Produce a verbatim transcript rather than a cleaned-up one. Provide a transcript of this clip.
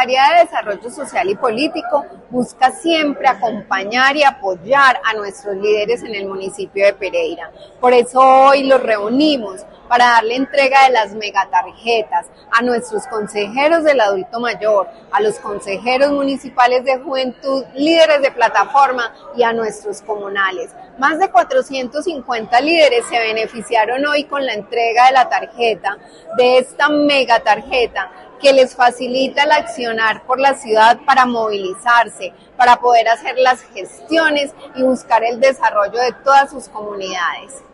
Secretaría de Desarrollo Social y Político busca siempre acompañar y apoyar a nuestros líderes en el municipio de Pereira. Por eso hoy los reunimos para darle entrega de las megatarjetas a nuestros consejeros del adulto mayor, a los consejeros municipales de juventud, líderes de plataforma y a nuestros comunales. Más de cuatrocientos cincuenta líderes se beneficiaron hoy con la entrega de la tarjeta, de esta megatarjeta, que les facilita el accionar por la ciudad para movilizarse, para poder hacer las gestiones y buscar el desarrollo de todas sus comunidades.